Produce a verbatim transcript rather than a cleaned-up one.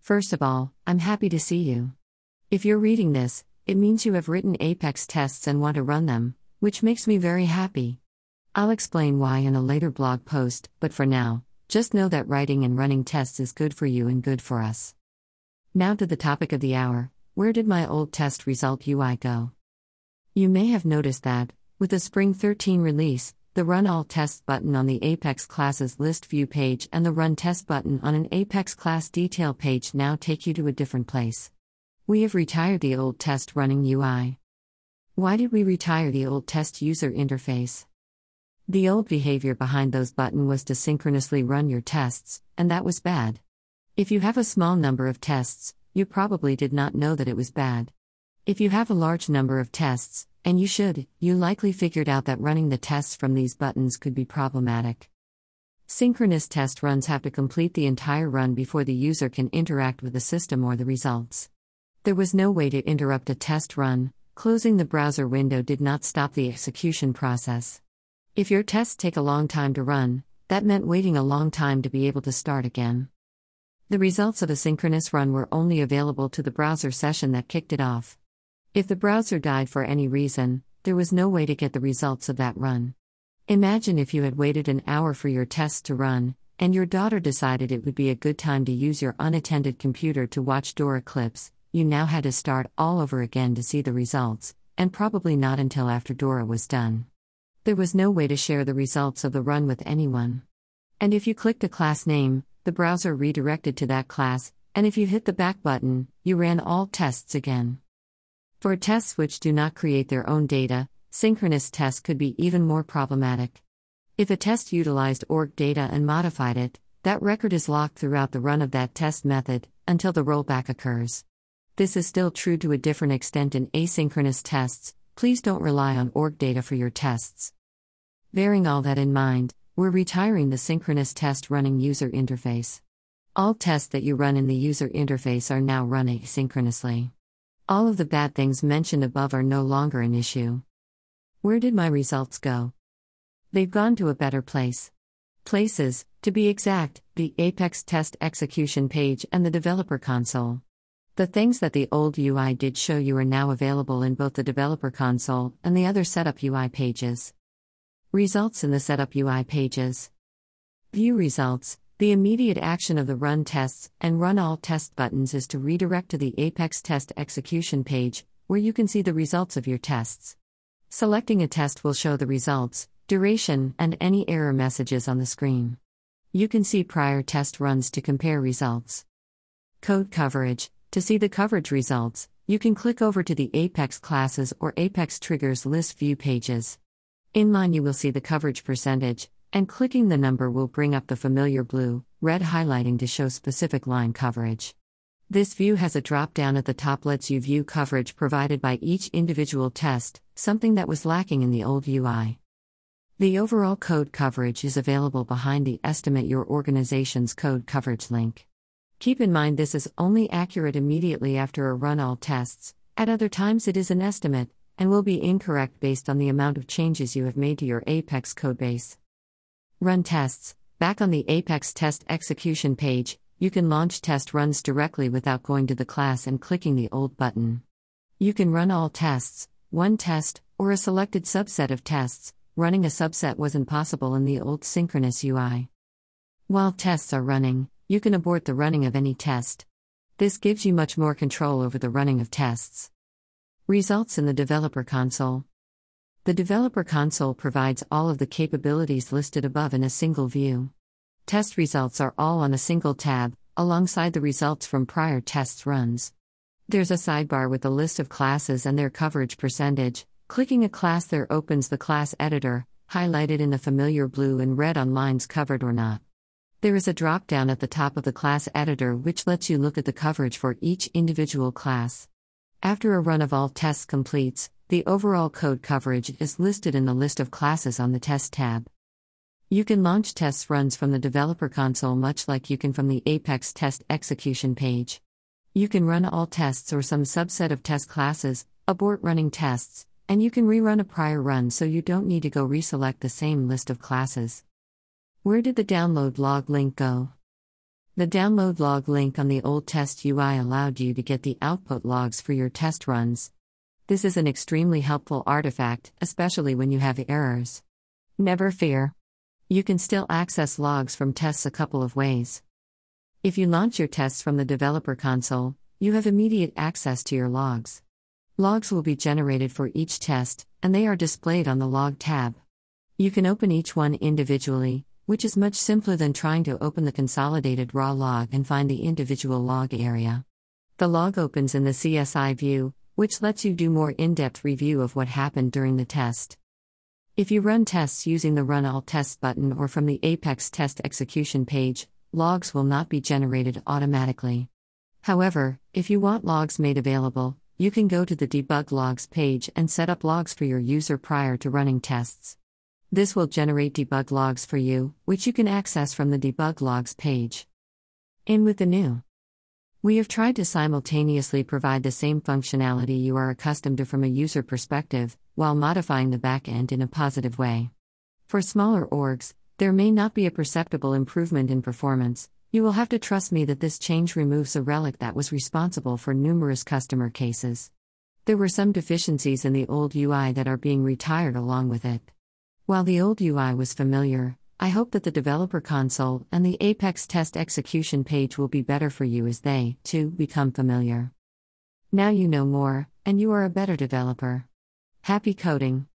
First of all, I'm happy to see you. If you're reading this, it means you have written Apex tests and want to run them, which makes me very happy. I'll explain why in a later blog post, but for now, just know that writing and running tests is good for you and good for us. Now to the topic of the hour: where did my old test result U I go? You may have noticed that, with the Spring thirteen release, the Run All Tests button on the Apex Classes List View page and the Run Test button on an Apex Class Detail page now take you to a different place. We have retired the old test running U I. Why did we retire the old test user interface? The old behavior behind those buttons was to synchronously run your tests, and that was bad. If you have a small number of tests, you probably did not know that it was bad. If you have a large number of tests, and you should, you likely figured out that running the tests from these buttons could be problematic. Synchronous test runs have to complete the entire run before the user can interact with the system or the results. There was no way to interrupt a test run. Closing the browser window did not stop the execution process. If your tests take a long time to run, that meant waiting a long time to be able to start again. The results of a synchronous run were only available to the browser session that kicked it off. If the browser died for any reason, there was no way to get the results of that run. Imagine if you had waited an hour for your tests to run, and your daughter decided it would be a good time to use your unattended computer to watch Dora clips. You now had to start all over again to see the results, and probably not until after Dora was done. There was no way to share the results of the run with anyone. And if you clicked a class name, the browser redirected to that class, and if you hit the back button, you ran all tests again. For tests which do not create their own data, synchronous tests could be even more problematic. If a test utilized org data and modified it, that record is locked throughout the run of that test method, until the rollback occurs. This is still true to a different extent in asynchronous tests. Please don't rely on org data for your tests. Bearing all that in mind, we're retiring the synchronous test running user interface. All tests that you run in the user interface are now run asynchronously. All of the bad things mentioned above are no longer an issue. Where did my results go? They've gone to a better place. Places, to be exact, the Apex Test Execution page and the Developer Console. The things that the old U I did show you are now available in both the Developer Console and the other Setup U I pages. Results in the Setup U I pages. View results. The immediate action of the Run Tests and Run All Test buttons is to redirect to the Apex Test Execution page, where you can see the results of your tests. Selecting a test will show the results, duration, and any error messages on the screen. You can see prior test runs to compare results. Code coverage. To see the coverage results, you can click over to the Apex Classes or Apex Triggers List View pages. In line you will see the coverage percentage, and clicking the number will bring up the familiar blue, red highlighting to show specific line coverage. This view has a drop-down at the top lets you view coverage provided by each individual test, something that was lacking in the old U I. The overall code coverage is available behind the Estimate Your Organization's Code Coverage link. Keep in mind this is only accurate immediately after a run all tests. At other times it is an estimate, and will be incorrect based on the amount of changes you have made to your Apex codebase. Run tests. Back on the Apex Test Execution page, you can launch test runs directly without going to the class and clicking the old button. You can run all tests, one test, or a selected subset of tests. Running a subset wasn't possible in the old synchronous U I. While tests are running, you can abort the running of any test. This gives you much more control over the running of tests. Results in the Developer Console. The Developer Console provides all of the capabilities listed above in a single view. Test results are all on a single tab, alongside the results from prior tests runs. There's a sidebar with a list of classes and their coverage percentage. Clicking a class there opens the class editor, highlighted in the familiar blue and red on lines covered or not. There is a drop-down at the top of the class editor which lets you look at the coverage for each individual class. After a run of all tests completes, the overall code coverage is listed in the list of classes on the Test tab. You can launch test runs from the Developer Console much like you can from the Apex Test Execution page. You can run all tests or some subset of test classes, abort running tests, and you can rerun a prior run so you don't need to go reselect the same list of classes. Where did the download log link go? The download log link on the old test U I allowed you to get the output logs for your test runs. This is an extremely helpful artifact, especially when you have errors. Never fear. You can still access logs from tests a couple of ways. If you launch your tests from the developer console, you have immediate access to your logs. Logs will be generated for each test, and they are displayed on the Log tab. You can open each one individually, which is much simpler than trying to open the consolidated raw log and find the individual log area. The log opens in the C S I view, which lets you do more in-depth review of what happened during the test. If you run tests using the Run All Tests button or from the Apex test execution page, logs will not be generated automatically. However, if you want logs made available, you can go to the Debug Logs page and set up logs for your user prior to running tests. This will generate debug logs for you, which you can access from the Debug Logs page. In with the new. We have tried to simultaneously provide the same functionality you are accustomed to from a user perspective, while modifying the backend in a positive way. For smaller orgs, there may not be a perceptible improvement in performance. You will have to trust me that this change removes a relic that was responsible for numerous customer cases. There were some deficiencies in the old U I that are being retired along with it. While the old U I was familiar, I hope that the developer console and the Apex test execution page will be better for you as they, too, become familiar. Now you know more, and you are a better developer. Happy coding!